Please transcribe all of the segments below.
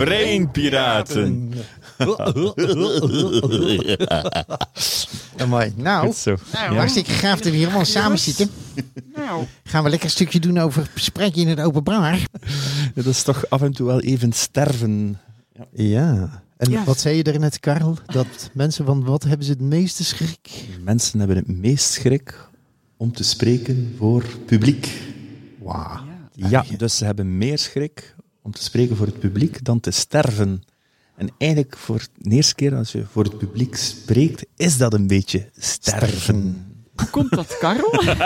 Breinpiraten. Amai. Nou, hartstikke gaaf dat we hier allemaal samen zitten. Gaan we lekker een stukje doen over spreken in het openbaar. Dat is toch af en toe wel even sterven. Ja. En wat zei je daarnet, Karel? Dat mensen van wat hebben ze het meeste schrik? Mensen hebben het meest schrik om te spreken voor publiek. Wauw. Ja, dus ze hebben meer schrik om te spreken voor het publiek dan te sterven. En eigenlijk voor de eerste keer als je voor het publiek spreekt, is dat een beetje sterven. Hoe komt dat, Karel?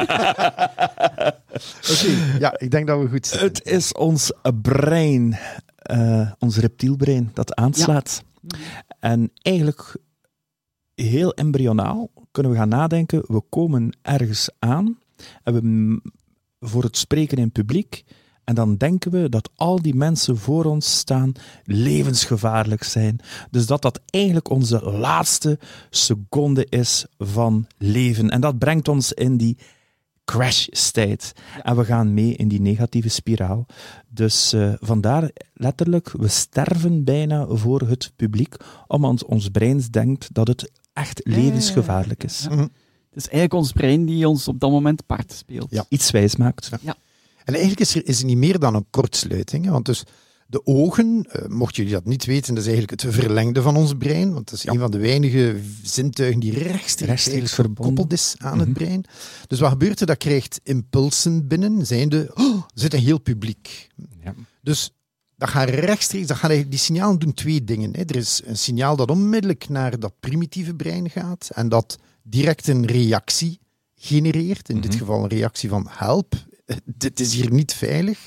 Oké, ja, ik denk dat we goed zijn. Het is ons brein, ons reptielbrein, dat aanslaat. Ja. En eigenlijk heel embryonaal kunnen we gaan nadenken, we komen ergens aan en we voor het spreken in publiek. En dan denken we dat al die mensen voor ons staan levensgevaarlijk zijn. Dus dat eigenlijk onze laatste seconde is van leven. En dat brengt ons in die crash state. Ja. En we gaan mee in die negatieve spiraal. Dus vandaar letterlijk, we sterven bijna voor het publiek, omdat ons brein denkt dat het echt levensgevaarlijk is. Ja. Het is eigenlijk ons brein die ons op dat moment part speelt. Ja. Iets wijs maakt. Ja. En eigenlijk is er niet meer dan een kortsluiting. Hè? Want dus de ogen, mocht jullie dat niet weten, dat is eigenlijk het verlengde van ons brein. Want dat is een van de weinige zintuigen die rechtstreeks verkoppeld is aan het brein. Dus wat gebeurt er? Dat krijgt impulsen binnen, zijnde, zit een heel publiek. Ja. Dus dat gaat rechtstreeks, die signalen doen twee dingen. Hè. Er is een signaal dat onmiddellijk naar dat primitieve brein gaat en dat direct een reactie genereert. In dit geval een reactie van help. Dit is hier niet veilig.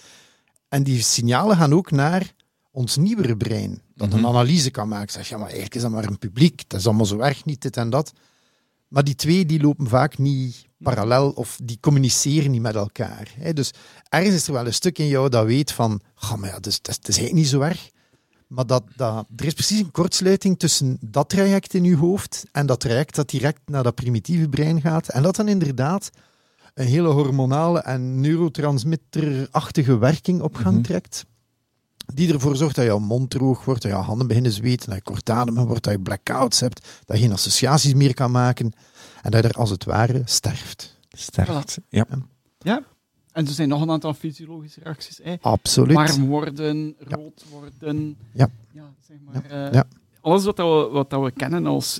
En die signalen gaan ook naar ons nieuwere brein. Dat een analyse kan maken. Zeg, ja, maar eigenlijk is dat maar een publiek. Dat is allemaal zo erg niet, dit en dat. Maar die twee die lopen vaak niet parallel of die communiceren niet met elkaar. Dus ergens is er wel een stuk in jou dat weet van, maar ja, dat is eigenlijk niet zo erg. Maar er is precies een kortsluiting tussen dat traject in je hoofd en dat traject dat direct naar dat primitieve brein gaat. En dat dan inderdaad een hele hormonale en neurotransmitterachtige werking op gang trekt, die ervoor zorgt dat jouw mond droog wordt, dat je handen beginnen zweten, dat je kortademig wordt, dat je blackouts hebt, dat je geen associaties meer kan maken en dat je er als het ware sterft. Voilà. Ja. En er zijn nog een aantal fysiologische reacties. Absoluut. Warm worden, rood worden. Ja. Zeg maar, alles wat we kennen als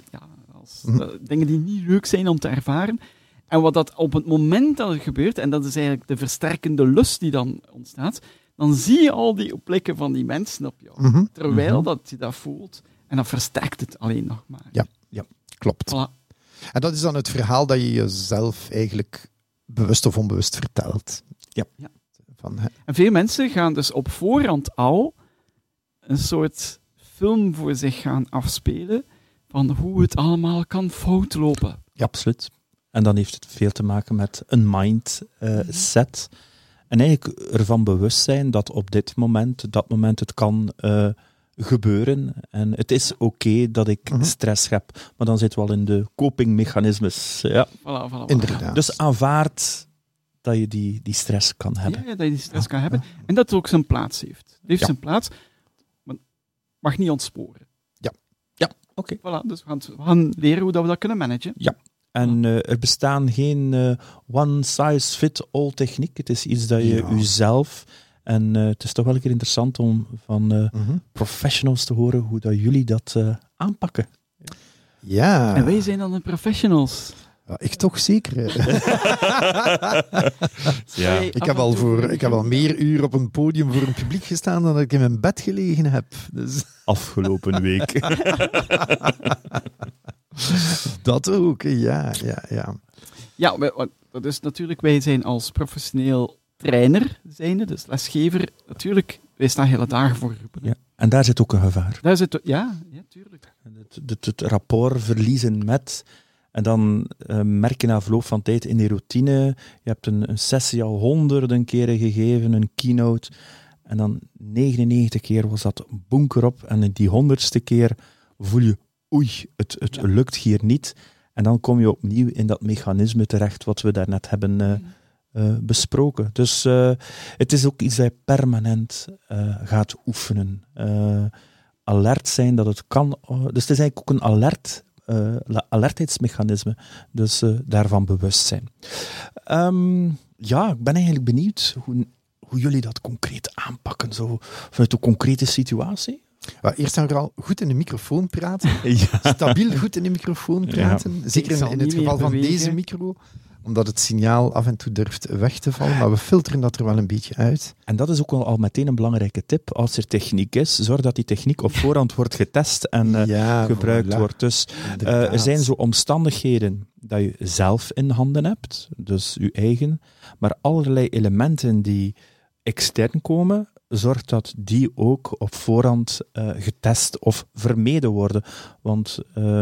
dingen die niet leuk zijn om te ervaren. En wat dat op het moment dat het gebeurt, en dat is eigenlijk de versterkende lust die dan ontstaat, dan zie je al die blikken van die mensen op jou. Terwijl dat je dat voelt. En dat versterkt het alleen nog maar. Ja, klopt. Voilà. En dat is dan het verhaal dat je jezelf eigenlijk bewust of onbewust vertelt. Ja. En veel mensen gaan dus op voorhand al een soort film voor zich gaan afspelen van hoe het allemaal kan fout lopen. Ja, absoluut. En dan heeft het veel te maken met een mindset. En eigenlijk ervan bewust zijn dat op dat moment het kan gebeuren. En het is oké dat ik stress heb. Maar dan zitten we al in de copingmechanismes. Ja. Voilà. Inderdaad. Dus aanvaard dat je die stress kan hebben. Ja, dat je die stress kan hebben. En dat het ook zijn plaats heeft. Het heeft zijn plaats, maar mag niet ontsporen. Ja, oké. Voilà, dus we gaan leren hoe dat we dat kunnen managen. Ja. En er bestaan geen one-size-fit-all techniek. Het is iets dat je jezelf... En het is toch wel een keer interessant om van professionals te horen hoe dat jullie dat aanpakken. Ja. En wij zijn dan de professionals. Ja, ik toch zeker. Ik heb al meer uur op een podium voor een publiek gestaan dan dat ik in mijn bed gelegen heb. Dus. Afgelopen week. Dat ook, ja. Ja, dat is natuurlijk, wij zijn als professioneel trainer zijnde, dus lesgever, natuurlijk, wij staan hele dagen voor groepen. Ja, en daar zit ook een gevaar. Ja, tuurlijk. Het rapport verliezen met... En dan merk je na verloop van tijd in die routine, je hebt een sessie al honderden keren gegeven, een keynote, en dan 99 keer was dat bonker op, en die 100ste keer voel je, het lukt hier niet. En dan kom je opnieuw in dat mechanisme terecht wat we daarnet hebben besproken. Dus het is ook iets dat je permanent gaat oefenen. Alert zijn dat het kan. Dus het is eigenlijk ook een alertheidsmechanisme. Dus daarvan bewust zijn. Ik ben eigenlijk benieuwd hoe jullie dat concreet aanpakken. Zo, vanuit een concrete situatie. Eerst en vooral goed in de microfoon praten. Ja. Stabiel goed in de microfoon praten. Ja. Zeker in het geval van deze micro. Omdat het signaal af en toe durft weg te vallen. Maar we filteren dat er wel een beetje uit. En dat is ook al meteen een belangrijke tip. Als er techniek is, zorg dat die techniek op voorhand wordt getest en gebruikt wordt. Dus er zijn zo omstandigheden dat je zelf in handen hebt. Dus je eigen. Maar allerlei elementen die extern komen, zorg dat die ook op voorhand getest of vermeden worden. Want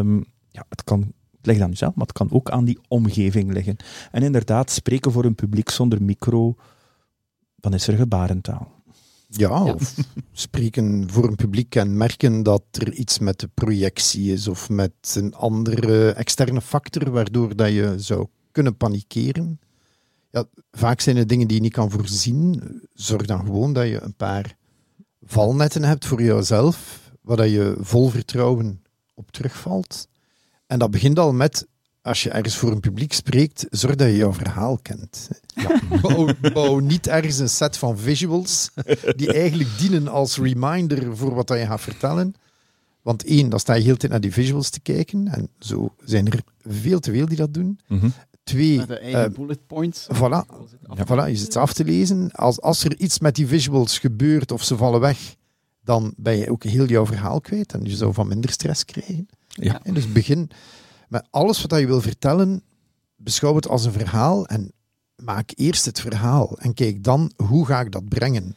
het ligt aan jezelf, maar het kan ook aan die omgeving liggen. En inderdaad, spreken voor een publiek zonder micro, dan is er gebarentaal. Ja, of spreken voor een publiek en merken dat er iets met de projectie is of met een andere externe factor waardoor dat je zou kunnen panikeren. Ja, vaak zijn het dingen die je niet kan voorzien. Zorg dan gewoon dat je een paar valnetten hebt voor jezelf, waar je vol vertrouwen op terugvalt. En dat begint al met, als je ergens voor een publiek spreekt, zorg dat je jouw verhaal kent. Ja. Bouw niet ergens een set van visuals die eigenlijk dienen als reminder voor wat je gaat vertellen. Want dan sta je heel de tijd naar die visuals te kijken. En zo zijn er veel te veel die dat doen. Mm-hmm. 2, de eigen bullet points. Voilà, je zit af te lezen. Als er iets met die visuals gebeurt of ze vallen weg, dan ben je ook heel jouw verhaal kwijt. En je zou van minder stress krijgen. Ja. En dus begin met alles wat je wil vertellen, beschouw het als een verhaal en maak eerst het verhaal. En kijk dan, hoe ga ik dat brengen?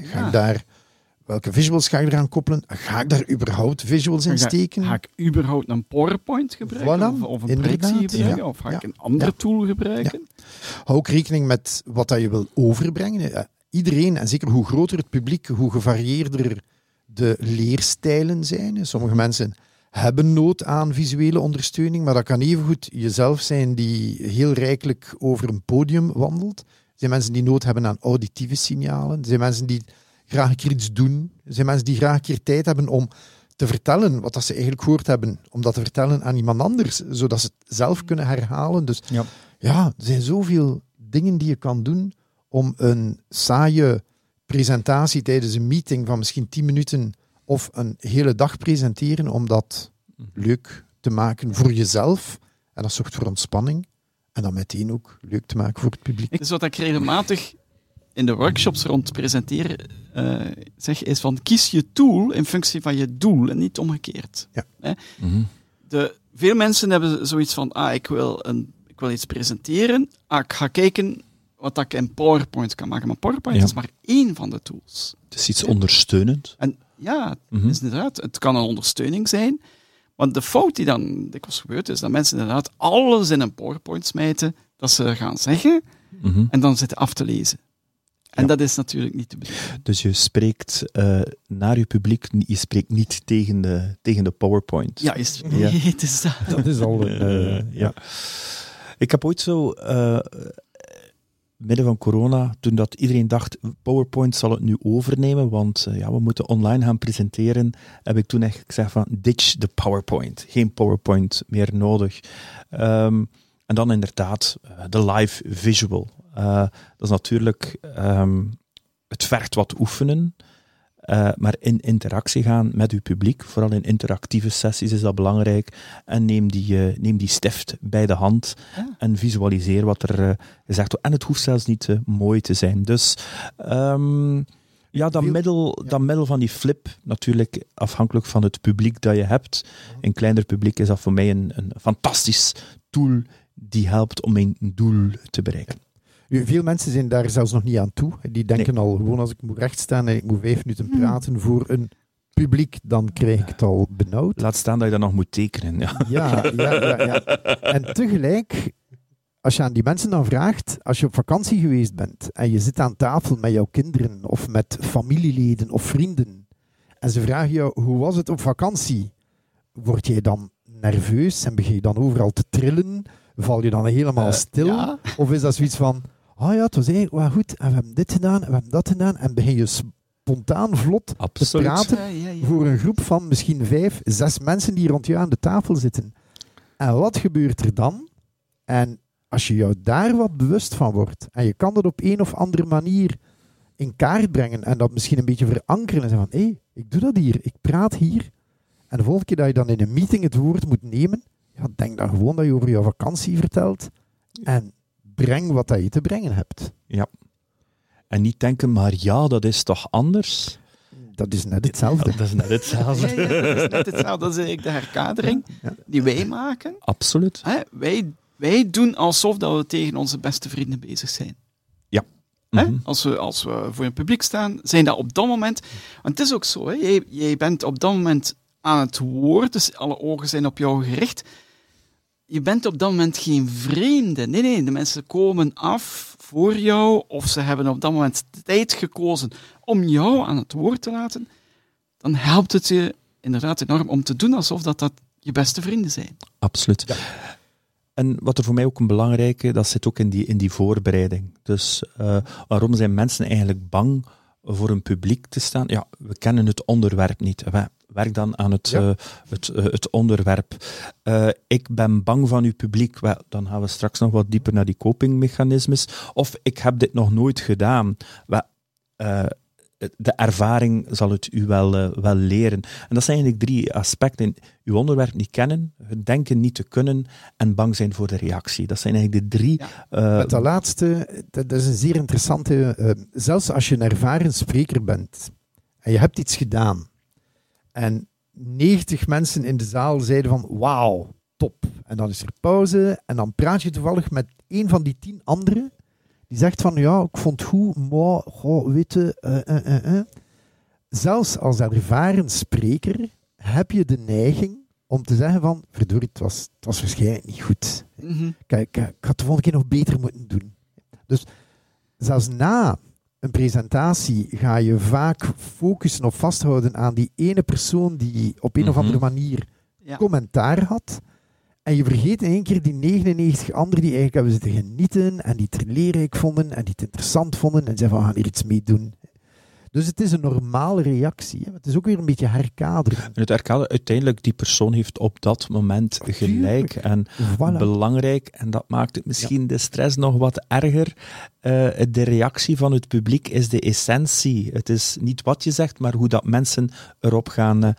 Welke visuals ga ik eraan koppelen? Ga ik daar überhaupt visuals in steken? Ga ik überhaupt een PowerPoint gebruiken? Voilà, of een projectie gebruiken? Ja. Of ga ik een andere tool gebruiken? Ja. Hou ook rekening met wat je wil overbrengen. Iedereen, en zeker hoe groter het publiek, hoe gevarieerder de leerstijlen zijn. Sommige mensen hebben nood aan visuele ondersteuning, maar dat kan evengoed jezelf zijn die heel rijkelijk over een podium wandelt. Er zijn mensen die nood hebben aan auditieve signalen. Er zijn mensen die graag een keer iets doen. Er zijn mensen die graag een keer tijd hebben om te vertellen wat dat ze eigenlijk gehoord hebben, om dat te vertellen aan iemand anders, zodat ze het zelf kunnen herhalen. Dus er zijn zoveel dingen die je kan doen om een saaie presentatie tijdens een meeting van misschien 10 minuten of een hele dag presenteren, om dat leuk te maken voor jezelf. En dat zorgt voor ontspanning. En dan meteen ook leuk te maken voor het publiek. Dus wat ik regelmatig in de workshops rond presenteren zeg, is van kies je tool in functie van je doel en niet omgekeerd. Ja. Mm-hmm. Veel mensen hebben zoiets van, ik wil iets presenteren, ik ga kijken wat ik in PowerPoint kan maken. Maar PowerPoint is maar één van de tools. Het is iets ondersteunend. En is inderdaad, het kan een ondersteuning zijn. Want de fout die dan dikwijls gebeurt, is dat mensen inderdaad alles in een PowerPoint smijten, dat ze gaan zeggen, en dan zitten af te lezen. En dat is natuurlijk niet de bedoeling. Dus je spreekt naar je publiek, je spreekt niet tegen de PowerPoint. Ja, het is dat. Dat is al... Ik heb ooit zo... midden van corona, toen dat iedereen dacht, PowerPoint zal het nu overnemen, want we moeten online gaan presenteren, heb ik toen echt gezegd van, ditch de PowerPoint. Geen PowerPoint meer nodig. En dan inderdaad, de live visual. Dat is natuurlijk, het vergt wat oefenen, maar in interactie gaan met uw publiek, vooral in interactieve sessies is dat belangrijk, en neem die stift bij de hand en visualiseer wat er gezegd wordt. En het hoeft zelfs niet mooi te zijn. Dus dat middel van die flip, natuurlijk afhankelijk van het publiek dat je hebt. Een kleiner publiek is dat voor mij een fantastisch tool die helpt om mijn doel te bereiken. Veel mensen zijn daar zelfs nog niet aan toe. Die denken al gewoon, als ik moet rechtstaan en ik moet 5 minuten praten voor een publiek, dan krijg ik het al benauwd. Laat staan dat je dat nog moet tekenen. Ja. En tegelijk, als je aan die mensen dan vraagt, als je op vakantie geweest bent en je zit aan tafel met jouw kinderen of met familieleden of vrienden en ze vragen jou, hoe was het op vakantie? Word jij dan nerveus en begin je dan overal te trillen? Val je dan helemaal stil? Ja. Of is dat zoiets van, oh ja, het was eigenlijk wel goed, en we hebben dit gedaan, en we hebben dat gedaan, en begin je spontaan vlot Absoluut. te praten voor een groep van misschien 5, 6 mensen die rond jou aan de tafel zitten. En wat gebeurt er dan? En als je jou daar wat bewust van wordt, en je kan dat op een of andere manier in kaart brengen, en dat misschien een beetje verankeren, en zeggen van, hé, ik doe dat hier, ik praat hier, en de volgende keer dat je dan in een meeting het woord moet nemen, ja, denk dan gewoon dat je over jouw vakantie vertelt, en breng wat dat je te brengen hebt. Ja. En niet denken, maar ja, dat is toch anders? Dat is net hetzelfde. Ja, dat is net hetzelfde. Ja, dat is net hetzelfde. Dat is eigenlijk de herkadering die wij maken. Absoluut. Wij doen alsof dat we tegen onze beste vrienden bezig zijn. Ja. Als we voor een publiek staan, zijn dat op dat moment... Want het is ook zo, hè? Jij bent op dat moment aan het woord, dus alle ogen zijn op jou gericht. Je bent op dat moment geen vreemde. Nee, de mensen komen af voor jou, of ze hebben op dat moment de tijd gekozen om jou aan het woord te laten. Dan helpt het je inderdaad enorm om te doen alsof dat je beste vrienden zijn. Absoluut. Ja. En wat er voor mij ook een belangrijke, dat zit ook in die voorbereiding. Dus waarom zijn mensen eigenlijk bang voor een publiek te staan? Ja, we kennen het onderwerp niet. Werk dan aan het onderwerp. Ik ben bang van uw publiek. Well, dan gaan we straks nog wat dieper naar die copingmechanismes. Of ik heb dit nog nooit gedaan. De ervaring zal het u wel leren. En dat zijn eigenlijk 3 aspecten. Uw onderwerp niet kennen, het denken niet te kunnen en bang zijn voor de reactie. Dat zijn eigenlijk de 3... Met dat laatste, dat is een zeer interessante... zelfs als je een ervaren spreker bent en je hebt iets gedaan en 90 mensen in de zaal zeiden van wauw, top. En dan is er pauze en dan praat je toevallig met een van die 10 anderen die zegt van, ja, ik vond het goed, maar, weet je, zelfs als ervaren spreker heb je de neiging om te zeggen van, verdorie, het was waarschijnlijk niet goed. Kijk, ik had de volgende keer nog beter moeten doen. Dus zelfs na een presentatie ga je vaak focussen of vasthouden aan die ene persoon die op een of andere manier commentaar had. En je vergeet in één keer die 99 anderen die eigenlijk hebben zitten genieten en die het leerrijk vonden en die het interessant vonden en zeiden van, we gaan hier iets mee doen. Dus het is een normale reactie. Hè? Het is ook weer een beetje herkaderen. En het herkaderen, uiteindelijk, die persoon heeft op dat moment gelijk en belangrijk. En dat maakt het misschien de stress nog wat erger. De reactie van het publiek is de essentie. Het is niet wat je zegt, maar hoe dat mensen erop gaan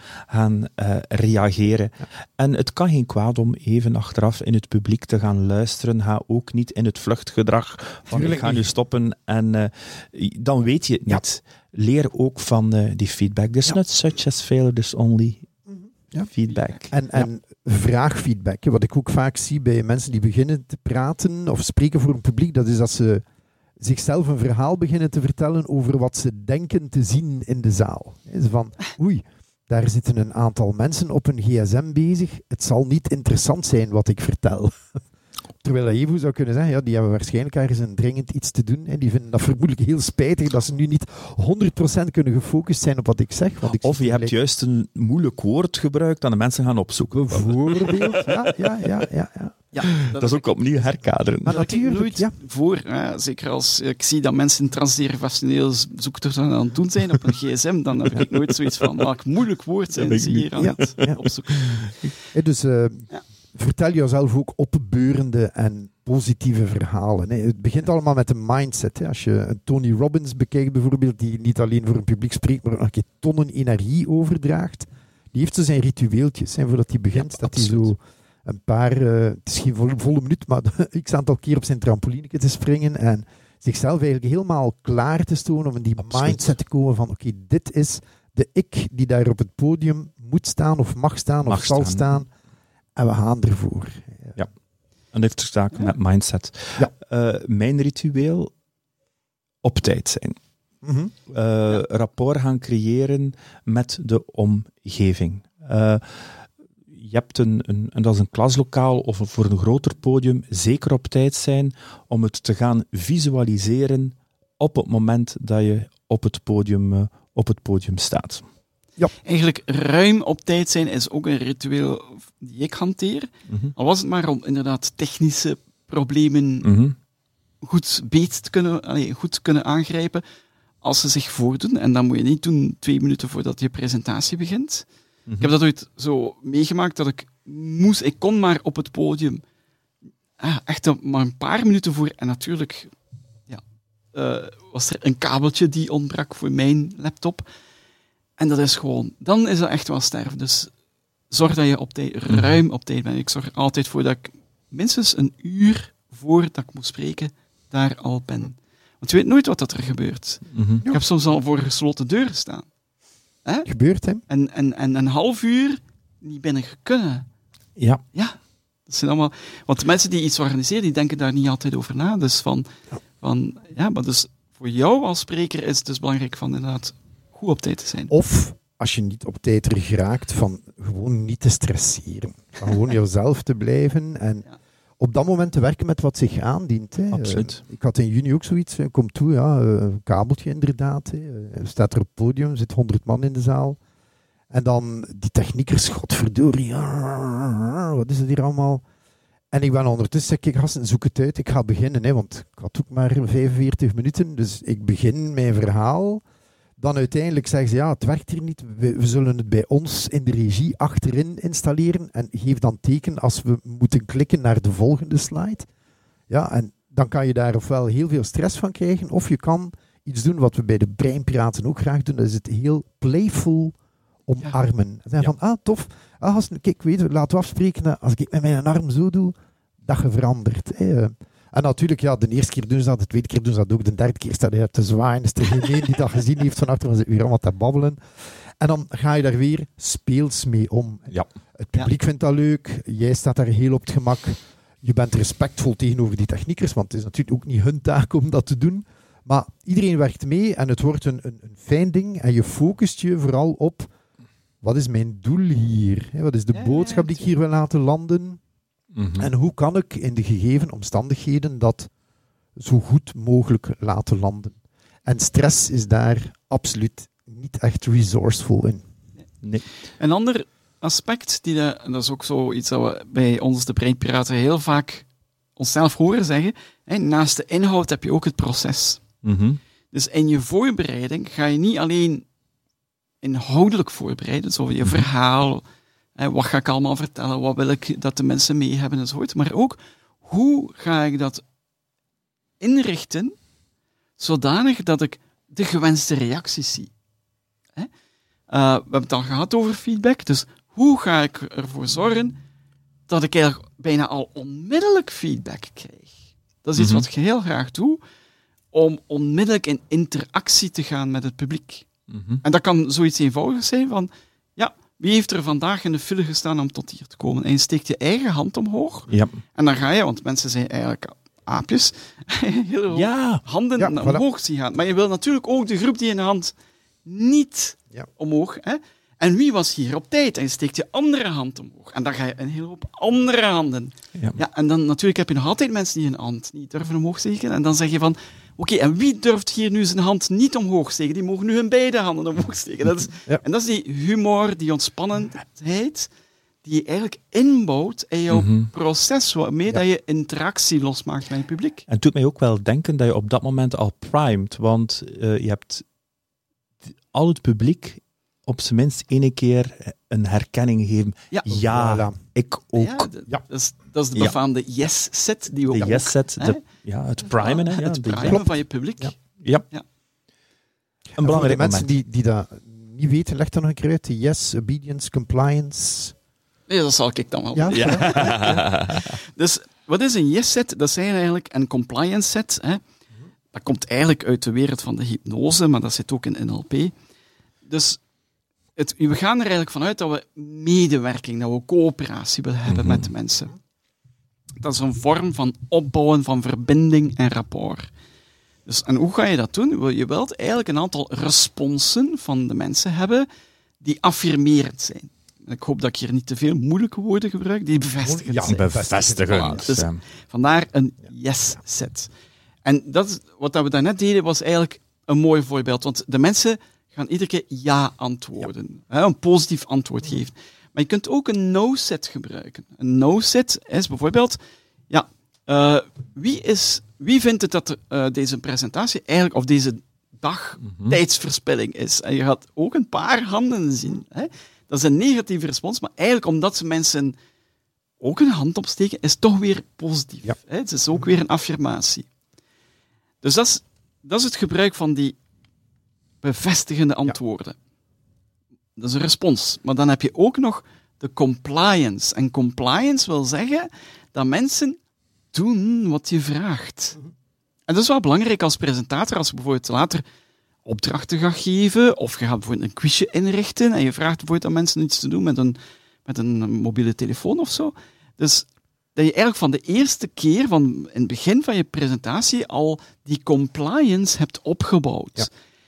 reageren. Ja. En het kan geen kwaad om even achteraf in het publiek te gaan luisteren. Ga ook niet in het vluchtgedrag van ik ga nu stoppen en dan weet je het niet. Leer ook van die feedback. There's not such as failure, there's only feedback. En vraag feedback. Wat ik ook vaak zie bij mensen die beginnen te praten of spreken voor een publiek, dat is dat ze zichzelf een verhaal beginnen te vertellen over wat ze denken te zien in de zaal. Van, oei, daar zitten een aantal mensen op een gsm bezig. Het zal niet interessant zijn wat ik vertel. Terwijl je even zou kunnen zeggen, ja, die hebben waarschijnlijk ergens een dringend iets te doen. En die vinden dat vermoedelijk heel spijtig dat ze nu niet 100% kunnen gefocust zijn op wat ik zeg. Of je hebt juist een moeilijk woord gebruikt dat de mensen gaan opzoeken. Bijvoorbeeld, ja. Dat is ook opnieuw herkaderen. Maar natuurlijk voor, zeker als ik zie dat mensen transgenerationeel zoektocht aan het doen zijn op een gsm, dan heb ik nooit zoiets van, welk moeilijk woord zijn ze hier aan het opzoeken. Dus... vertel jezelf ook opbeurende en positieve verhalen. Het begint allemaal met een mindset. Als je een Tony Robbins bekijkt bijvoorbeeld, die niet alleen voor een publiek spreekt, maar ook een tonnen energie overdraagt, die heeft zo zijn ritueeltjes. Voordat hij begint, dat hij zo een paar, het is geen volle minuut, maar x aantal keer op zijn trampoline te springen en zichzelf eigenlijk helemaal klaar te stonen om in die mindset te komen van oké, dit is de ik die daar op het podium moet staan of mag staan of zal staan. En we gaan ervoor. Ja, en dat heeft te maken met mindset. Ja. Mijn ritueel, op tijd zijn. Rapport gaan creëren met de omgeving. Je hebt en dat is een klaslokaal of voor een groter podium, zeker op tijd zijn om het te gaan visualiseren op het moment dat je op het podium staat. Ja. Eigenlijk ruim op tijd zijn is ook een ritueel die ik hanteer. Al was het maar om inderdaad technische problemen goed goed kunnen aangrijpen als ze zich voordoen. En dat moet je niet doen 2 minuten voordat je presentatie begint. Ik heb dat ooit zo meegemaakt dat ik kon maar op het podium echt maar een paar minuten voor. En natuurlijk was er een kabeltje die ontbrak voor mijn laptop. En dat is dan is dat echt wel sterven. Dus zorg dat je op tijd, ruim op tijd bent. Ik zorg altijd voor dat ik minstens een uur voordat ik moet spreken, daar al ben. Want je weet nooit wat er gebeurt. Ik heb soms al voor gesloten deuren staan. Gebeurt, hè? En een half uur niet binnen kunnen. Ja. Ja, dat zijn allemaal... Want mensen die iets organiseren, die denken daar niet altijd over na. Dus maar dus voor jou als spreker is het dus belangrijk van inderdaad goed op tijd te zijn. Of, als je niet op tijd er geraakt, van gewoon niet te stresseren. Van gewoon jezelf te blijven en op dat moment te werken met wat zich aandient. Hè. Absoluut. Ik had in juni ook zoiets, kom toe, een kabeltje inderdaad. Staat er op het podium, zit 100 man in de zaal. En dan die techniekers, godverdorie, wat is het hier allemaal? En ik ben ondertussen, zeg ik, gasten, zoek het uit, ik ga beginnen. Hè, want ik had ook maar 45 minuten, dus ik begin mijn verhaal. Dan uiteindelijk zeggen ze, het werkt hier niet, we zullen het bij ons in de regie achterin installeren en geef dan teken als we moeten klikken naar de volgende slide. Ja, en dan kan je daar ofwel heel veel stress van krijgen, of je kan iets doen wat we bij de Breinpiraten ook graag doen, dat is het heel playful omarmen. Ja. Van, tof, kijk, laten we afspreken, als ik met mijn arm zo doe, dat je verandert. Hè. En natuurlijk, de eerste keer doen ze dat, de tweede keer doen ze dat ook, de derde keer staat hij te zwaaien, is er geen die dat gezien heeft van achter, dan zit weer allemaal te babbelen. En dan ga je daar weer speels mee om. Ja. Het publiek vindt dat leuk, jij staat daar heel op het gemak, je bent respectvol tegenover die techniekers, want het is natuurlijk ook niet hun taak om dat te doen, maar iedereen werkt mee en het wordt een fijn ding en je focust je vooral op, wat is mijn doel hier? Wat is de boodschap die ik hier wil laten landen? En hoe kan ik in de gegeven omstandigheden dat zo goed mogelijk laten landen? En stress is daar absoluut niet echt resourceful in. Nee. Een ander aspect, dat is ook zoiets dat we bij ons de Breinpiraten heel vaak onszelf horen zeggen, naast de inhoud heb je ook het proces. Dus in je voorbereiding ga je niet alleen inhoudelijk voorbereiden, zo je verhaal, wat ga ik allemaal vertellen, wat wil ik dat de mensen mee hebben enzovoort, maar ook hoe ga ik dat inrichten zodanig dat ik de gewenste reacties zie. We hebben het al gehad over feedback, dus hoe ga ik ervoor zorgen dat ik eigenlijk bijna al onmiddellijk feedback krijg? Dat is iets wat ik heel graag doe, om onmiddellijk in interactie te gaan met het publiek. En dat kan zoiets eenvoudigs zijn van, wie heeft er vandaag in de file gestaan om tot hier te komen? En je steekt je eigen hand omhoog. Ja. En dan ga je, want mensen zijn eigenlijk aapjes, heel handen omhoog zien gaan. Maar je wil natuurlijk ook de groep die in de hand niet omhoog. En wie was hier op tijd? En je steekt je andere hand omhoog. En dan ga je een hele hoop andere handen. En dan natuurlijk heb je nog altijd mensen die hun hand niet durven omhoog steken. En dan zeg je van, oké, en wie durft hier nu zijn hand niet omhoog steken? Die mogen nu hun beide handen omhoog steken. En dat is die humor, die ontspannenheid, die je eigenlijk inbouwt in jouw proces, waarmee dat je interactie losmaakt met je publiek. En het doet mij ook wel denken dat je op dat moment al primed, want je hebt al het publiek op zijn minst 1 keer een herkenning gegeven. Ik ook. Dat is de befaamde yes-set die we ook... De yes-set, het primen. Het primen van je publiek. Ja. Een belangrijk mensen die dat niet weten, leg dan nog een keer uit. Yes, obedience, compliance... Nee, dat zal ik dan wel. Dus wat is een yes-set? Dat zijn eigenlijk een compliance set. Dat komt eigenlijk uit de wereld van de hypnose, maar dat zit ook in NLP. Dus we gaan er eigenlijk vanuit dat we medewerking, dat we coöperatie willen hebben met de mensen. Dat is een vorm van opbouwen van verbinding en rapport. Dus, en hoe ga je dat doen? Je wilt eigenlijk een aantal responsen van de mensen hebben die affirmerend zijn. Ik hoop dat ik hier niet te veel moeilijke woorden gebruik, die bevestigend zijn. Bevestigend. Dus vandaar een yes-set. En wat we daarnet deden, was eigenlijk een mooi voorbeeld. Want de mensen gaan iedere keer ja antwoorden. Een positief antwoord geven. Maar je kunt ook een no-set gebruiken. Een no-set is bijvoorbeeld, wie is wie vindt het dat deze presentatie eigenlijk, of deze dag, tijdsverspilling is? En je gaat ook een paar handen zien. Hè? Dat is een negatieve respons, maar eigenlijk omdat ze mensen ook een hand opsteken, is toch weer positief. Ja. Hè? Het is ook weer een affirmatie. Dus dat is het gebruik van die bevestigende antwoorden. Dat is een respons. Maar dan heb je ook nog de compliance. En compliance wil zeggen dat mensen doen wat je vraagt. En dat is wel belangrijk als presentator, als je bijvoorbeeld later opdrachten gaat geven, of je gaat bijvoorbeeld een quizje inrichten, en je vraagt bijvoorbeeld aan mensen iets te doen met een mobiele telefoon of zo. Dus dat je eigenlijk van de eerste keer, in het begin van je presentatie, al die compliance hebt opgebouwd. Ja.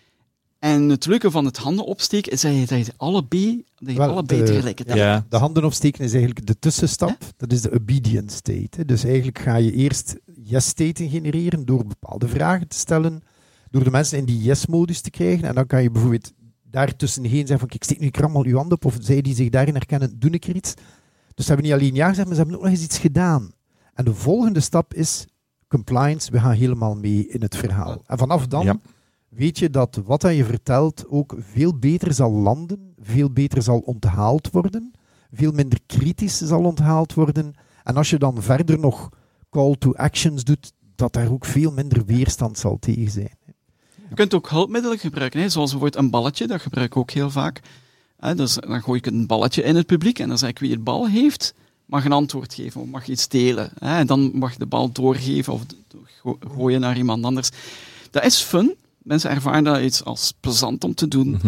En het leuke van het handen opsteken is dat je allebei tegelijkertijd... Ja. De handen opsteken is eigenlijk de tussenstap. Ja? Dat is de obedience state. Hè. Dus eigenlijk ga je eerst yes-staten genereren door bepaalde vragen te stellen, door de mensen in die yes-modus te krijgen. En dan kan je bijvoorbeeld daartussenheen zeggen van, kijk, steek nu allemaal uw hand op, of zij die zich daarin herkennen, doen ik er iets. Dus ze hebben niet alleen ja gezegd, maar ze hebben ook nog eens iets gedaan. En de volgende stap is compliance. We gaan helemaal mee in het verhaal. En vanaf dan weet je dat wat je vertelt ook veel beter zal landen, veel beter zal onthaald worden, veel minder kritisch zal onthaald worden. En als je dan verder nog call to actions doet, dat daar ook veel minder weerstand zal tegen zijn. Je kunt ook hulpmiddelen gebruiken, hè? Zoals bijvoorbeeld een balletje, dat gebruik ik ook heel vaak. Dus dan gooi ik een balletje in het publiek en dan zeg ik wie het bal heeft, mag een antwoord geven of mag iets delen. En dan mag je de bal doorgeven of gooien naar iemand anders. Dat is fun. Mensen ervaren dat iets als plezant om te doen.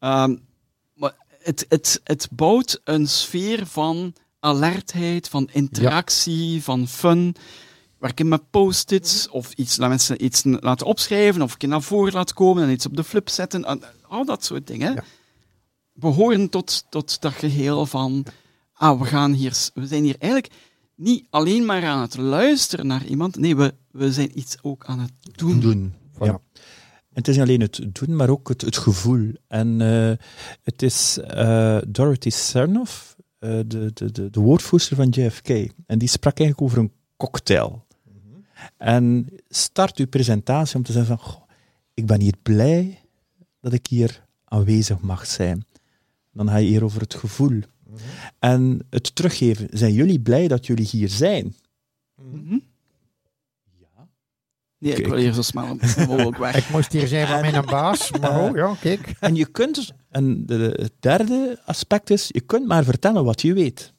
Maar het bouwt een sfeer van alertheid, van interactie, van fun. Werken met post-its of laat mensen iets laten opschrijven of een keer naar voren laten komen en iets op de flip zetten. Al dat soort dingen. Ja. Behoren tot dat geheel van we zijn hier eigenlijk niet alleen maar aan het luisteren naar iemand. Nee, we zijn iets ook aan het doen. Voilà. Ja. En het is niet alleen het doen, maar ook het gevoel. En het is Dorothy Sarnoff, de woordvoerster van JFK. En die sprak eigenlijk over een cocktail. En start uw presentatie om te zeggen van, ik ben hier blij dat ik hier aanwezig mag zijn. Dan ga je hier over het gevoel. En het teruggeven. Zijn jullie blij dat jullie hier zijn? Ja. Nee, ik wil hier zo snel mogelijk weg. Ik moest hier zijn van mijn baas, maar kijk. En je kunt, het derde aspect is, je kunt maar vertellen wat je weet.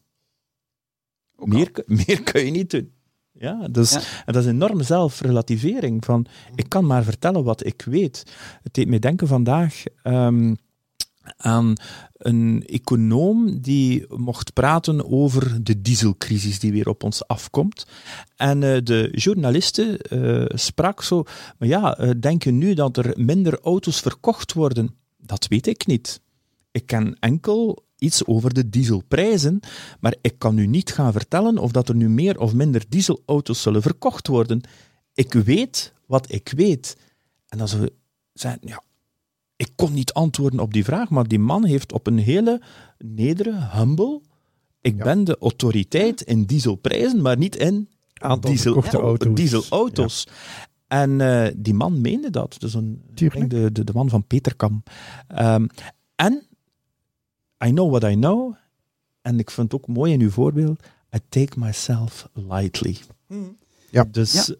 Meer kun je niet doen. Ja, dus, en dat is een enorme zelfrelativering van, ik kan maar vertellen wat ik weet. Het deed mij denken vandaag aan een econoom die mocht praten over de dieselcrisis die weer op ons afkomt. En de journaliste sprak zo, maar denk je nu dat er minder auto's verkocht worden? Dat weet ik niet. Ik ken enkel iets over de dieselprijzen, maar ik kan u niet gaan vertellen of dat er nu meer of minder dieselauto's zullen verkocht worden. Ik weet wat ik weet. En dan ze zeiden, ik kon niet antwoorden op die vraag, maar die man heeft op een hele nedere, humble, ik ben de autoriteit in dieselprijzen, maar niet in dieselauto's. Ja. En die man meende dat. Dus de man van Peterkam. En I know what I know. En ik vind het ook mooi in uw voorbeeld. I take myself lightly. Ja. Dus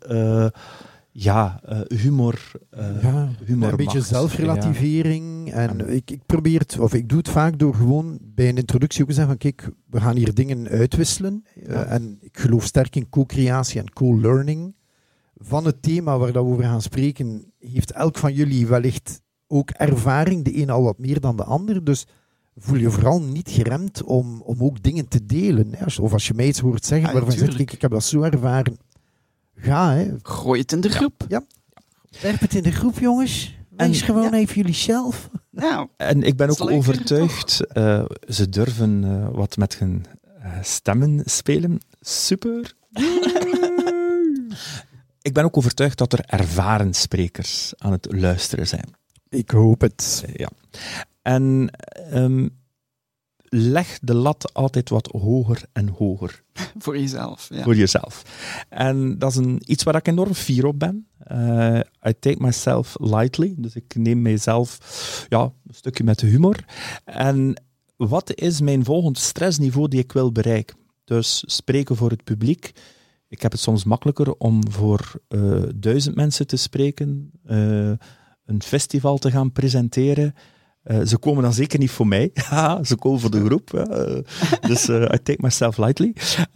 humor. Humor een beetje zelfrelativering. En ik probeer het, of ik doe het vaak door gewoon bij een introductie ook te zeggen van kijk, we gaan hier dingen uitwisselen. En ik geloof sterk in co-creatie en co-learning. Van het thema waar we over gaan spreken, heeft elk van jullie wellicht ook ervaring. De een al wat meer dan de ander. Dus voel je vooral niet geremd om ook dingen te delen. Hè? Of als je mij iets hoort zeggen waarvan je zegt, kijk, ik heb dat zo ervaren. Ga, hè. Gooi het in de groep. Ja. Werp het in de groep, jongens. Wees gewoon even jullie zelf. Nou, en ik ben ook overtuigd, ze durven wat met hun stemmen spelen. Super. Ik ben ook overtuigd dat er ervaren sprekers aan het luisteren zijn. Ik hoop het. Ja. En leg de lat altijd wat hoger en hoger. Voor jezelf. Ja. Voor jezelf. En dat is iets waar ik enorm fier op ben. I take myself lightly. Dus ik neem mijzelf een stukje met humor. En wat is mijn volgende stressniveau die ik wil bereiken? Dus spreken voor het publiek. Ik heb het soms makkelijker om voor 1000 mensen te spreken, een festival te gaan presenteren. Ze komen dan zeker niet voor mij. Ze komen voor de groep. Dus I take myself lightly.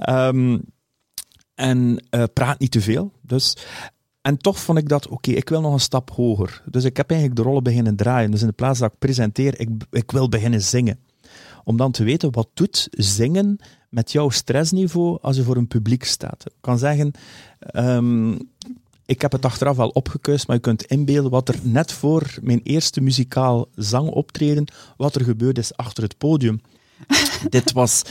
En praat niet te veel. Dus. En toch vond ik dat, ik wil nog een stap hoger. Dus ik heb eigenlijk de rollen beginnen draaien. Dus in de plaats dat ik presenteer, ik wil beginnen zingen. Om dan te weten, wat doet zingen met jouw stressniveau als je voor een publiek staat? Ik kan zeggen, ik heb het achteraf al opgekuist, maar je kunt inbeelden wat er net voor mijn eerste muzikaal zangoptreden, wat er gebeurd is achter het podium. Dit was,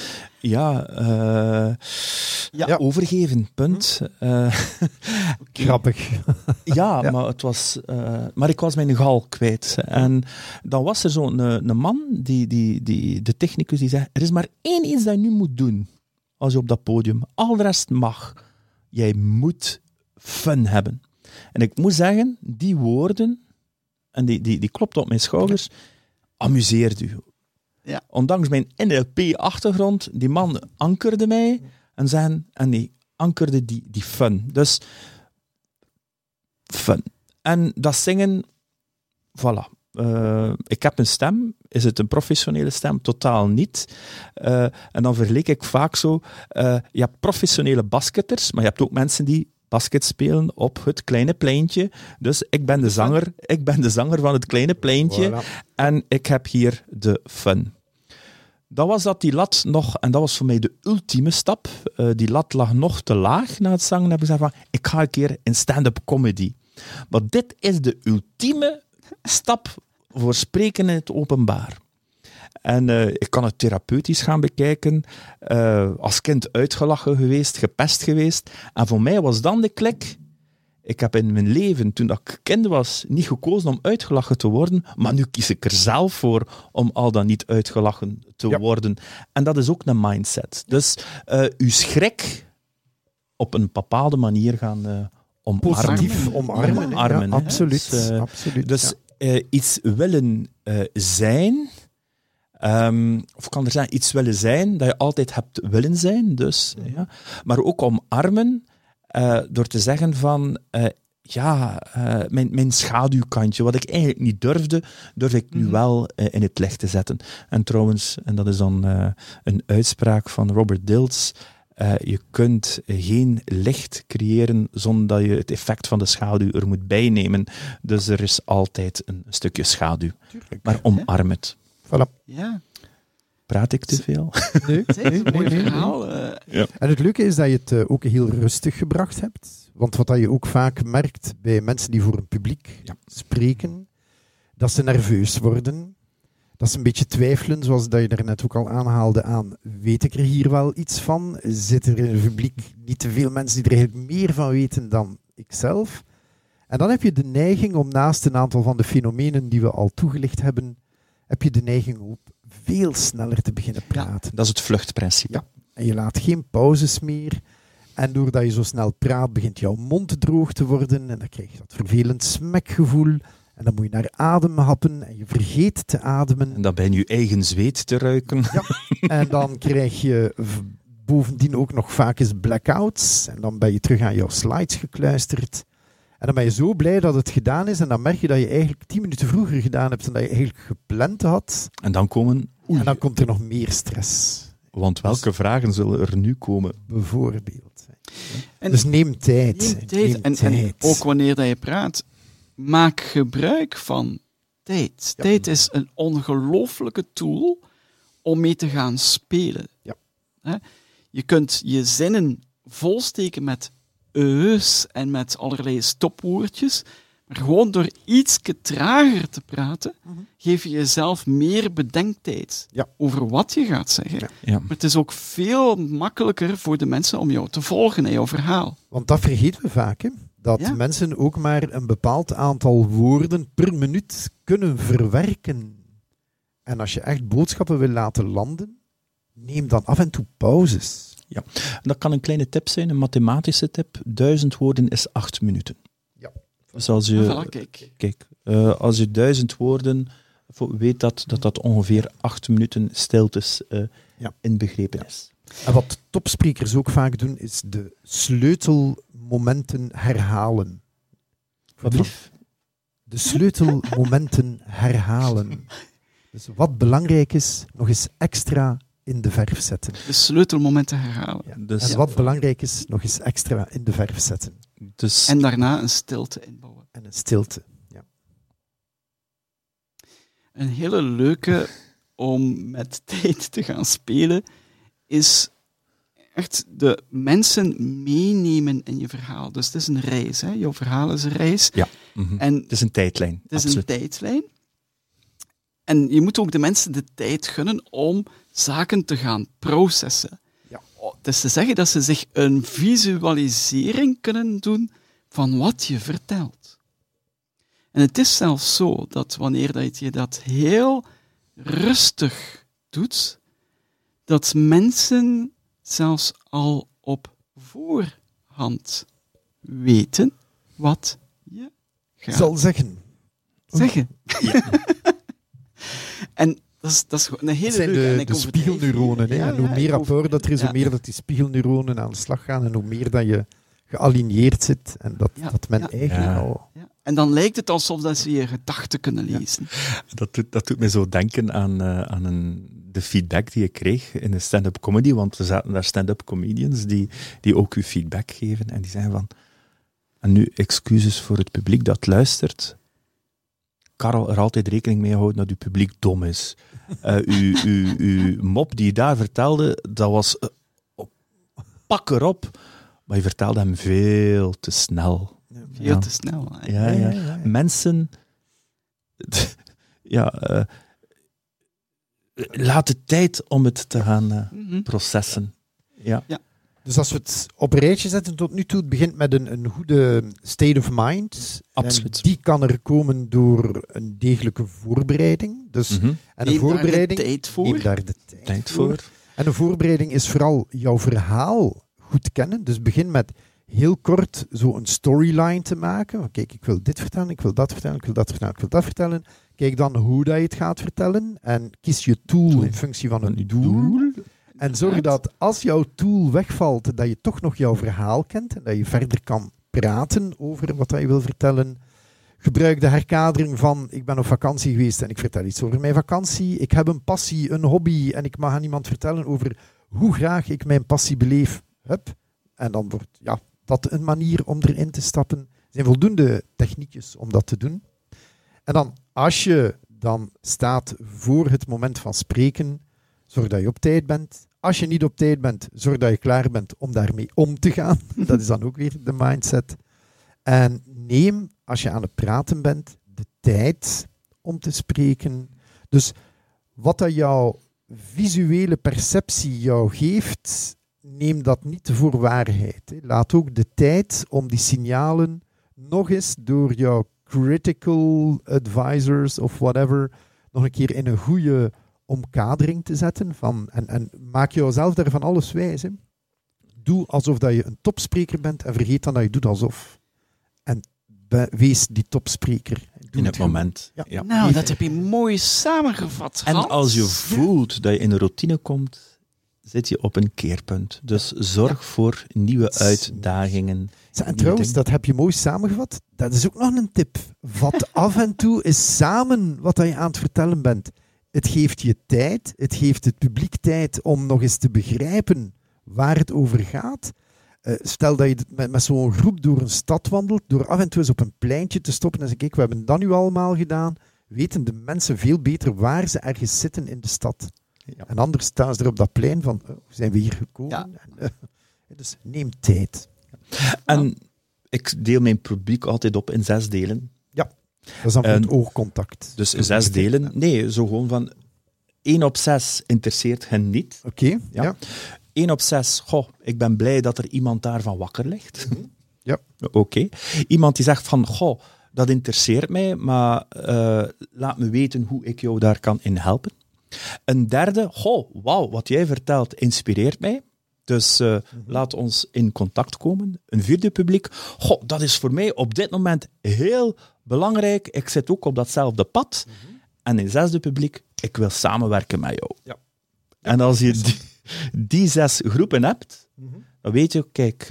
overgeven, punt. Grappig. Maar het was... maar ik was mijn gal kwijt. En dan was er zo'n man, de technicus, die zei, er is maar één iets dat je nu moet doen, als je op dat podium. Al de rest mag. Jij moet fun hebben. En ik moet zeggen, die woorden, en die klopt op mijn schouders, amuseert u. Ja. Ondanks mijn NLP-achtergrond, die man ankerde mij ankerde die fun. Dus fun. En dat zingen, voilà. Ik heb een stem. Is het een professionele stem? Totaal niet. En dan vergelijk ik vaak zo, je hebt professionele basketters, maar je hebt ook mensen die basket spelen op het kleine pleintje. Dus ik ben de zanger van het kleine pleintje. Voilà. En ik heb hier de fun. Dat was dat die lat nog, en dat was voor mij de ultieme stap. Die lat lag nog te laag na het zangen. En heb ik gezegd van, ik ga een keer in stand-up comedy. Maar dit is de ultieme stap voor spreken in het openbaar. En ik kan het therapeutisch gaan bekijken. Als kind uitgelachen geweest, gepest geweest. En voor mij was dan de klik. Ik heb in mijn leven, toen ik kind was, niet gekozen om uitgelachen te worden, maar nu kies ik er zelf voor om al dan niet uitgelachen te worden. En dat is ook een mindset. Dus uw schrik op een bepaalde manier gaan omarmen. Positief omarmen. Ja, absoluut. Dus iets willen zijn... of kan er zijn iets willen zijn dat je altijd hebt willen zijn, dus, maar ook omarmen door te zeggen van mijn schaduwkantje, wat ik eigenlijk niet durfde, durf ik nu wel in het licht te zetten. En trouwens, en dat is dan een uitspraak van Robert Dilts, je kunt geen licht creëren zonder dat je het effect van de schaduw er moet bijnemen. Dus er is altijd een stukje schaduw. Tuurlijk. Maar omarm het. Voilà. Ja. Praat ik te veel? Nee. Mooi verhaal. Ja. En het leuke is dat je het ook heel rustig gebracht hebt. Want wat je ook vaak merkt bij mensen die voor een publiek spreken, dat ze nerveus worden. Dat ze een beetje twijfelen, zoals dat je daarnet ook al aanhaalde aan, weet ik er hier wel iets van? Zitten er in het publiek niet te veel mensen die er eigenlijk meer van weten dan ikzelf? En dan heb je de neiging om naast een aantal van de fenomenen die we al toegelicht hebben, heb je de neiging om veel sneller te beginnen praten. Ja, dat is het vluchtprincipe. Ja. En je laat geen pauzes meer. En doordat je zo snel praat, begint jouw mond droog te worden. En dan krijg je dat vervelend smekgevoel. En dan moet je naar adem happen en je vergeet te ademen. En dan ben je je eigen zweet te ruiken. Ja. En dan krijg je bovendien ook nog vaak eens blackouts. En dan ben je terug aan jouw slides gekluisterd. En dan ben je zo blij dat het gedaan is. En dan merk je dat je eigenlijk 10 minuten vroeger gedaan hebt dan dat je eigenlijk gepland had. En dan komt er nog meer stress. Want welke vragen zullen er nu komen? Bijvoorbeeld. Dus neem tijd. En ook wanneer dat je praat, maak gebruik van tijd. Ja. Tijd is een ongelooflijke tool om mee te gaan spelen. Ja. Je kunt je zinnen volsteken met eus en met allerlei stopwoordjes, maar gewoon door ietske trager te praten, geef je jezelf meer bedenktijd over wat je gaat zeggen. Ja. Ja. Maar het is ook veel makkelijker voor de mensen om jou te volgen in jouw verhaal. Want dat vergeten we vaak, hè? Dat mensen ook maar een bepaald aantal woorden per minuut kunnen verwerken. En als je echt boodschappen wil laten landen, neem dan af en toe pauzes. Ja, dat kan een kleine tip zijn, een mathematische tip. 1000 woorden is 8 minuten. Ja. Dus als je, als je 1000 woorden weet dat ongeveer 8 minuten stiltes inbegrepen is. En wat topsprekers ook vaak doen, is de sleutelmomenten herhalen. De sleutelmomenten herhalen. Dus wat belangrijk is, nog eens extra in de verf zetten. De sleutelmomenten herhalen. Ja. En wat belangrijk is, nog eens extra in de verf zetten. Dus... En daarna een stilte inbouwen. En een stilte, ja. Een hele leuke om met tijd te gaan spelen, is echt de mensen meenemen in je verhaal. Dus het is een reis. Hè? Jouw verhaal is een reis. Ja, en het is een tijdlijn. Het is een tijdlijn. En je moet ook de mensen de tijd gunnen om zaken te gaan processen. Ja. Dus te zeggen dat ze zich een visualisering kunnen doen van wat je vertelt. En het is zelfs zo dat wanneer dat je dat heel rustig doet, dat mensen zelfs al op voorhand weten wat je gaat zal zeggen. Ja. En dat is gewoon een hele leuke... Dat zijn de spiegelneuronen. Hè? En hoe meer rapport dat er is, hoe meer dat die spiegelneuronen aan de slag gaan en hoe meer dat je gealigneerd zit en dat men eigenlijk al... Ja. En dan lijkt het alsof dat ze je gedachten kunnen lezen. Ja. Dat doet mij zo denken aan de feedback die ik kreeg in de stand-up comedy, want er zaten daar stand-up comedians die ook u feedback geven en die zeggen van... En nu, excuses voor het publiek dat luistert. Karel, er altijd rekening mee houden dat uw publiek dom is. Uw mop die je daar vertelde, dat was... pak erop. Maar je vertelde hem veel te snel. Veel te snel. Ja. Mensen... laat de tijd om het te gaan processen. Ja. Dus als we het op een rijtje zetten tot nu toe, het begint met een goede state of mind. Absoluut. En die kan er komen door een degelijke voorbereiding. Dus, en een voorbereiding, neem daar de tijd voor. En een voorbereiding is vooral jouw verhaal goed kennen. Dus begin met heel kort zo een storyline te maken. Kijk, ik wil dit vertellen, ik wil dat vertellen, ik wil dat vertellen, ik wil dat vertellen. Kijk dan hoe dat je het gaat vertellen. En kies je tool in functie van een doel. En zorg dat als jouw tool wegvalt, dat je toch nog jouw verhaal kent en dat je verder kan praten over wat je wil vertellen. Gebruik de herkadering van ik ben op vakantie geweest en ik vertel iets over mijn vakantie. Ik heb een passie, een hobby en ik mag aan iemand vertellen over hoe graag ik mijn passie beleef. Hup. En dan wordt dat een manier om erin te stappen. Er zijn voldoende techniekjes om dat te doen. En dan, als je dan staat voor het moment van spreken, zorg dat je op tijd bent. Als je niet op tijd bent, zorg dat je klaar bent om daarmee om te gaan. Dat is dan ook weer de mindset. En neem, als je aan het praten bent, de tijd om te spreken. Dus wat dat jouw visuele perceptie jou geeft, neem dat niet voor waarheid. Laat ook de tijd om die signalen nog eens door jouw critical advisors of whatever nog een keer in een goede omkadering te zetten. En maak jezelf daar van alles wijs. Hè. Doe alsof dat je een topspreker bent en vergeet dan dat je doet alsof. En wees die topspreker. In het moment. Ja. Nou, dat heb je mooi samengevat. En als je voelt dat je in een routine komt, zit je op een keerpunt. Dus zorg voor nieuwe uitdagingen. En trouwens, dat heb je mooi samengevat. Dat is ook nog een tip. Vat af en toe eens samen wat je aan het vertellen bent. Het geeft je tijd, het geeft het publiek tijd om nog eens te begrijpen waar het over gaat. Stel dat je met zo'n groep door een stad wandelt, door af en toe eens op een pleintje te stoppen en zeggen, kijk, we hebben dat nu allemaal gedaan, weten de mensen veel beter waar ze ergens zitten in de stad. Ja. En anders staan ze er op dat plein van, zijn we hier gekomen? Ja. Dus neem tijd. En ik deel mijn publiek altijd op in 6 delen. Ja, dat is dan voor het oogcontact. Dus 6 delen. Nee, zo gewoon van 1 op 6 interesseert hen niet. Oké. Ja. 1 op 6, ik ben blij dat er iemand daarvan wakker ligt. Ja. Oké. Iemand die zegt van, dat interesseert mij, maar laat me weten hoe ik jou daar kan in helpen. Een derde, wauw, wat jij vertelt inspireert mij. Dus laat ons in contact komen. Een vierde publiek. Goh, dat is voor mij op dit moment heel belangrijk. Ik zit ook op datzelfde pad. En een zesde publiek, ik wil samenwerken met jou. Ja. En als je die 6 groepen hebt, dan weet je, kijk,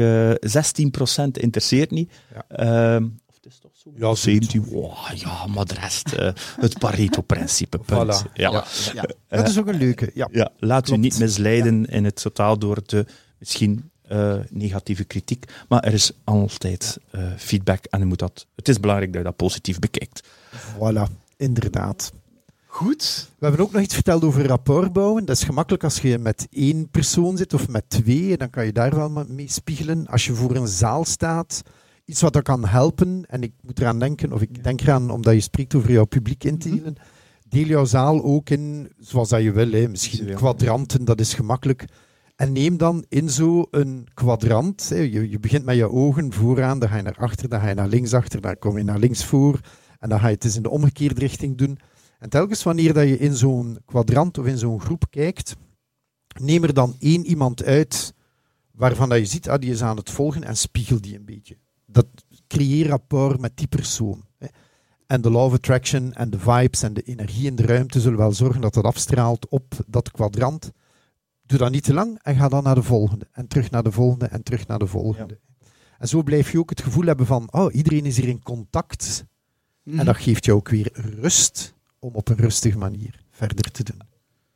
16% interesseert niet. Ja. Of het is toch zo? Ja, 17. Wow, ja, maar de rest, het Pareto-principe. Punt. Voilà. Ja. Dat is ook een leuke. Ja. Laat Klopt. u niet misleiden in het totaal door de misschien negatieve kritiek. Maar er is altijd feedback en het is belangrijk dat je dat positief bekijkt. Voilà, inderdaad. Goed. We hebben ook nog iets verteld over rapport bouwen. Dat is gemakkelijk als je met 1 persoon zit of met 2. Dan kan je daar wel mee spiegelen. Als je voor een zaal staat, iets wat dat kan helpen. En ik moet eraan denken, of ik denk eraan omdat je spreekt over jouw publiek in te delen. Deel jouw zaal ook in, zoals dat je wil. Hè. Misschien kwadranten, dat is gemakkelijk. En neem dan in zo'n kwadrant. Hè. Je begint met je ogen vooraan, dan ga je naar achter, dan ga je naar linksachter, dan kom je naar links voor. En dan ga je het eens in de omgekeerde richting doen. En telkens wanneer dat je in zo'n kwadrant of in zo'n groep kijkt, neem er dan 1 iemand uit waarvan dat je ziet, die is aan het volgen en spiegel die een beetje. Dat creëer rapport met die persoon. Hè. En de law of attraction en de vibes en de energie in de ruimte zullen wel zorgen dat dat afstraalt op dat kwadrant. Doe dat niet te lang en ga dan naar de volgende. En terug naar de volgende en terug naar de volgende. Ja. En zo blijf je ook het gevoel hebben van, iedereen is hier in contact. En dat geeft jou ook weer rust om op een rustige manier verder te doen.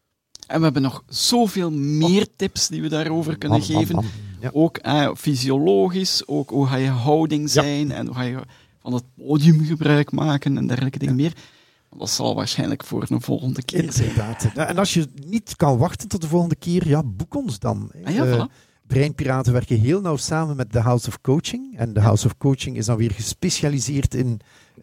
En we hebben nog zoveel meer tips die we daarover kunnen geven. Ja. Ook fysiologisch, ook hoe ga je houding zijn en hoe ga je van het podium gebruik maken en dergelijke dingen meer. Dat zal waarschijnlijk voor een volgende keer zijn. Inderdaad. Ja, en als je niet kan wachten tot de volgende keer, boek ons dan. Voilà. Breinpiraten werken heel nauw samen met de House of Coaching. En de House of Coaching is dan weer gespecialiseerd in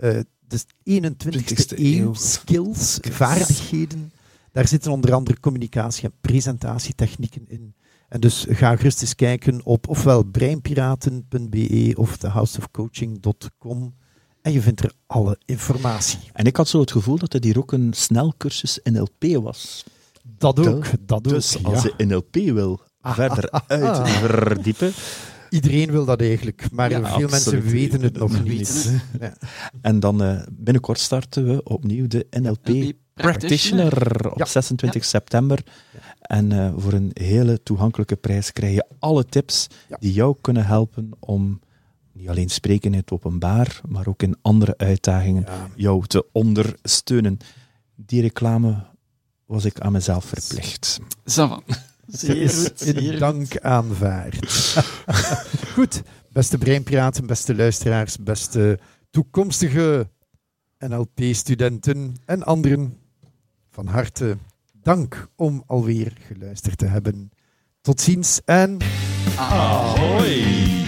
de 21ste eeuw skills, vaardigheden. Daar zitten onder andere communicatie- en presentatietechnieken in. En dus ga gerust eens kijken op ofwel breinpiraten.be of thehouseofcoaching.com. En je vindt er alle informatie. En ik had zo het gevoel dat het hier ook een snelcursus NLP was. Dat ook. Dus als je NLP wil verder uitverdiepen... Iedereen wil dat eigenlijk, maar veel mensen weten het nog niet. Ja. En dan binnenkort starten we opnieuw de NLP Practitioner op 26 september. Ja. En voor een hele toegankelijke prijs krijg je alle tips die jou kunnen helpen om niet alleen spreken in het openbaar, maar ook in andere uitdagingen jou te ondersteunen. Die reclame was ik aan mezelf verplicht. Zo. Zeer in dank aanvaard. Goed, beste breinpiraten, beste luisteraars, beste toekomstige NLP-studenten en anderen, van harte dank om alweer geluisterd te hebben. Tot ziens en... Ahoy!